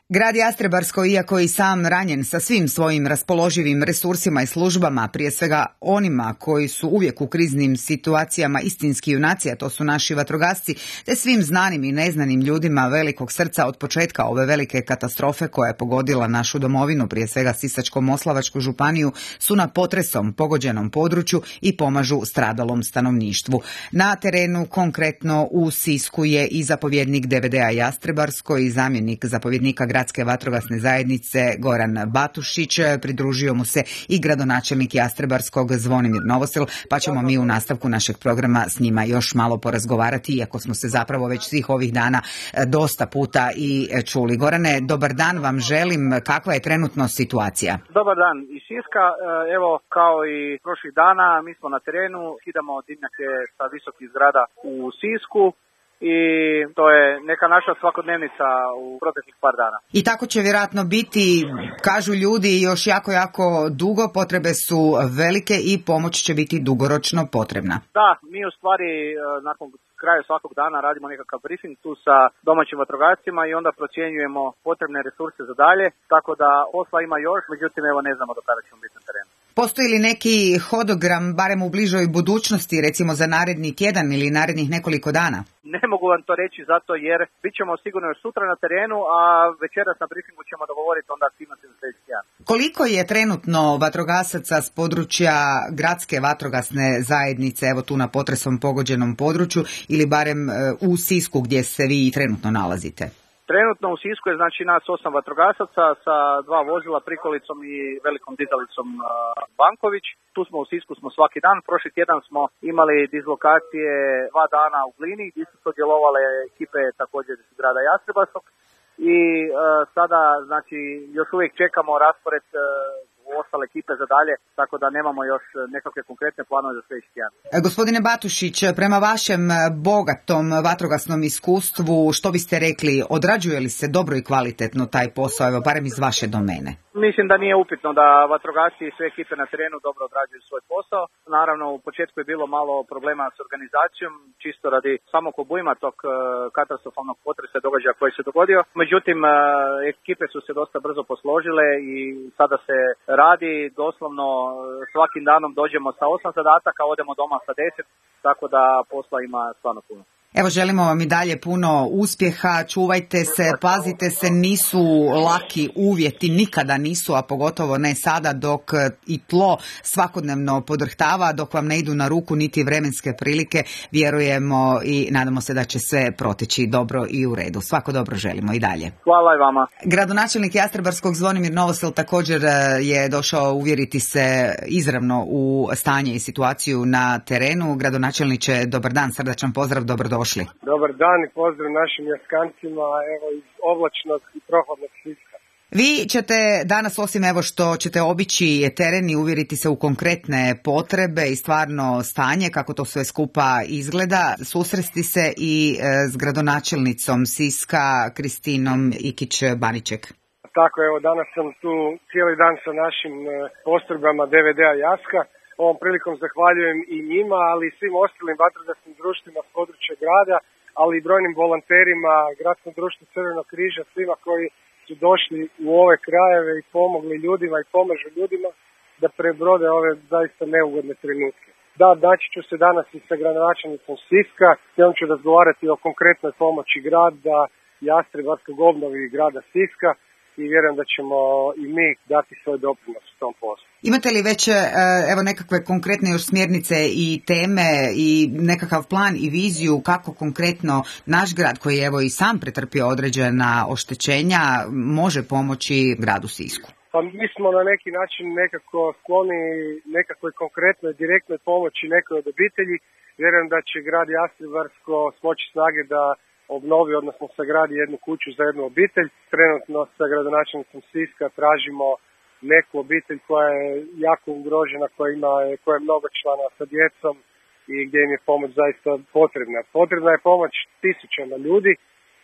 Grad Jastrebarsko, iako i sam ranjen sa svim svojim raspoloživim resursima i službama, prije svega onima koji su uvijek u kriznim situacijama istinski junaci, a to su naši vatrogasci, te svim znanim i neznanim ljudima velikog srca od početka ove velike katastrofe koja je pogodila našu domovinu, prije svega Sisačko-moslavačku županiju, su na potresom pogođenom području i pomažu stradalom stanovništvu. Na terenu, konkretno u Sisku, je i zapovjednik DVD-a Jastrebarsko i zamjenik zapovjednika Gradske vatrogasne zajednice Goran Batušić. Pridružio mu se i gradonačelnik Jastrebarskog Zvonimir Novosel, pa ćemo mi u nastavku našeg programa s njima još malo porazgovarati, iako smo se zapravo već svih ovih dana dosta puta i čuli. Gorane, dobar dan vam želim. Kakva je trenutno situacija? Dobar dan iz Siska. Evo, kao i prošlih dana, mi smo na terenu, skidamo dimnjake sa visokih zgrada u Sisku. I to je neka naša svakodnevnica u proteklih par dana. I tako će vjerojatno biti, kažu ljudi, još jako dugo. Potrebe su velike i pomoć će biti dugoročno potrebna. Da, mi u stvari nakon kraja svakog dana radimo nekakav briefing tu sa domaćim vatrogascima i onda procjenjujemo potrebne resurse za dalje, tako da posla ima još, međutim evo ne znamo do kada ćemo biti na terenu. Postoji li neki hodogram, barem u bližoj budućnosti, recimo za naredni tjedan ili narednih nekoliko dana? Ne mogu vam to reći zato jer bit ćemo sigurno još sutra na terenu, a večeras na briefingu ćemo dogovoriti onda aktivnosti za sljedeći tjedan. Koliko je trenutno vatrogasaca s područja Gradske vatrogasne zajednice, evo tu na potresom pogođenom području, ili barem u Sisku gdje se vi trenutno nalazite? Trenutno u Sisku je znači nas 8 vatrogasaca sa 2 vozila, prikolicom i velikom dizalicom Banković. Tu smo u Sisku smo svaki dan. Prošli tjedan smo imali dislokacije 2 dana u Glini gdje su sudjelovale ekipe također iz grada Jastrebarskog. I sada znači još uvijek čekamo raspored ostale ekipe za dalje, tako da nemamo još nekakve konkretne planove za sljedeći tjedan. Gospodine Batušić, prema vašem bogatom vatrogasnom iskustvu, što biste rekli, odrađuje li se dobro i kvalitetno taj posao, evo barem iz vaše domene? Mislim da nije upitno da vatrogasci i sve ekipe na terenu dobro odrađuju svoj posao. Naravno, u početku je bilo malo problema s organizacijom, čisto radi samog obujma tog katastrofalnog potresa događaja koji se dogodio. Međutim, ekipe su se dosta brzo posložile i sada se radi. Doslovno svakim danom dođemo sa 8 zadataka, odemo doma sa 10, tako da posla ima stvarno puno. Evo, želimo vam i dalje puno uspjeha, čuvajte se, pazite se, nisu laki uvjeti, nikada nisu, a pogotovo ne sada dok i tlo svakodnevno podrhtava, dok vam ne idu na ruku niti vremenske prilike. Vjerujemo i nadamo se da će sve proteći dobro i u redu. Svako dobro želimo i dalje. Hvala i vama. Gradonačelnik Jastrebarskog Zvonimir Novosel također je došao uvjeriti se izravno u stanje i situaciju na terenu. Gradonačelniče, dobar dan, srdačan pozdrav, dobrodošli. Dobar dan i pozdrav našim jaskancima, evo iz oblačnog i prohladnog Siska. Vi ćete danas, osim evo što ćete obići teren i uvjeriti se u konkretne potrebe i stvarno stanje, kako to sve skupa izgleda, susresti se i s gradonačelnicom Siska, Kristinom Ikić-Baniček. Tako, evo danas sam tu cijeli dan sa našim postrojbama DVD-a Jaska. Ovom prilikom zahvaljujem i njima, ali i svim ostalim vatrogasnim društvima s područja grada, ali i brojnim volonterima, Gradskom društvu Crvenog križa, svima koji su došli u ove krajeve i pomogli ljudima i pomažu ljudima da prebrode ove zaista neugodne trenutke. Da, naći ću se danas i sa gradonačelnicom Siska, s njom ću razgovarati o konkretnoj pomoći grada Jastrebarskog, obnovi grada Siska, i vjerujem da ćemo i mi dati svoj doprinos u tom poslu. Imate li već evo nekakve konkretne još smjernice i teme i nekakav plan i viziju kako konkretno naš grad, koji evo i sam pretrpio određena oštećenja, može pomoći gradu Sisku? Pa mi smo na neki način nekako skloni nekakvoj konkretnoj, direktnoj pomoći nekoj od obitelji. Vjerujem da će grad Jastrebarsko smoći snage da obnovi, odnosno sagradi jednu kuću za jednu obitelj. Trenutno sa gradonačelnicom Siska tražimo neku obitelj koja je jako ugrožena, koja je mnogočlana sa djecom i gdje im je pomoć zaista potrebna. Potrebna je pomoć tisućama ljudi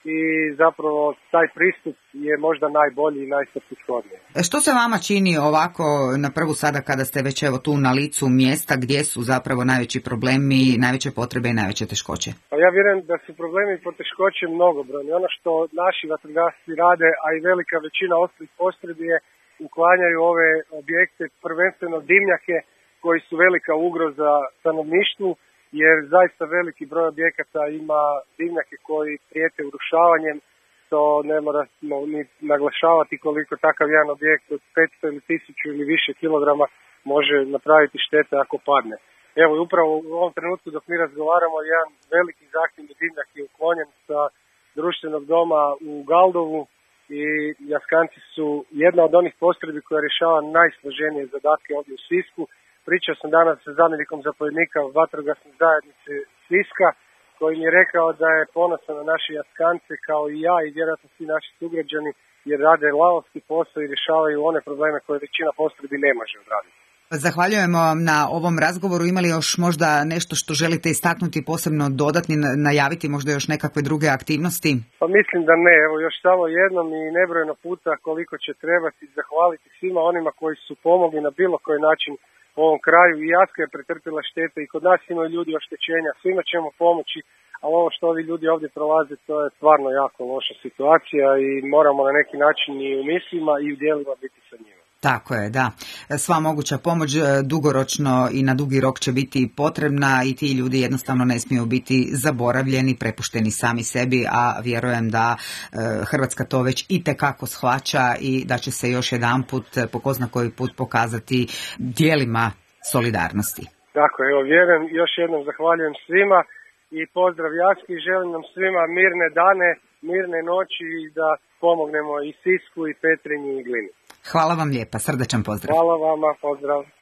i zapravo taj pristup je možda najbolji i najsvrsishodniji. Što se vama čini ovako na prvu sada kada ste već evo tu na licu mjesta, gdje su zapravo najveći problemi, najveće potrebe i najveće teškoće? Pa ja vjerujem da su problemi i poteškoće mnogobrojni. Ono što naši vatrogasci rade, a i velika većina ostalih postrojbi je uklanjaju ove objekte, prvenstveno dimnjake koji su velika ugroza stanovništvu, jer zaista veliki broj objekata ima dimnjake koji prijete urušavanjem, to ne moramo ni naglašavati koliko takav jedan objekt od 500 ili 1000 ili više kilograma može napraviti štete ako padne. Evo, upravo u ovom trenutku dok mi razgovaramo, jedan veliki zahtjevni dimnjak je uklonjen sa društvenog doma u Galdovu i Jaskanci su jedna od onih postrojbi koja rješava najsloženije zadatke ovdje u Sisku. Pričao sam danas sa zamjenikom zapovjednika vatrogasne zajednice Siska, koji mi je rekao da je ponosan na naše Jaskance kao i ja i vjerojatno svi naši sugrađani, jer rade lavovski posao i rješavaju one probleme koje većina postrojbi ne može odraditi. Zahvaljujemo na ovom razgovoru. Imali još možda nešto što želite istaknuti, posebno dodatni, najaviti možda još nekakve druge aktivnosti? Pa mislim da ne. Evo još samo jednom i nebrojeno puta koliko će trebati zahvaliti svima onima koji su pomogli na bilo koji način u ovom kraju. I Jaska je pretrpila štete i kod nas imaju ljudi oštećenja. Svima ćemo pomoći, ali ovo što ovi ljudi ovdje prolaze, to je stvarno jako loša situacija i moramo na neki način i u mislima i u djelima biti sa njima. Tako je, da. Sva moguća pomoć dugoročno i na dugi rok će biti potrebna i ti ljudi jednostavno ne smiju biti zaboravljeni, prepušteni sami sebi, a vjerujem da Hrvatska to već itekako shvaća i da će se još jedanput, po ko zna koji put, pokazati djelima solidarnosti. Tako je, evo vjerujem, još jednom zahvaljujem svima i pozdrav Jaski, želim nam svima mirne dane, mirne noći i da pomognemo i Sisku i Petrinji i Glini. Hvala vam lijepa, srdačan pozdrav. Hvala vama, pozdrav.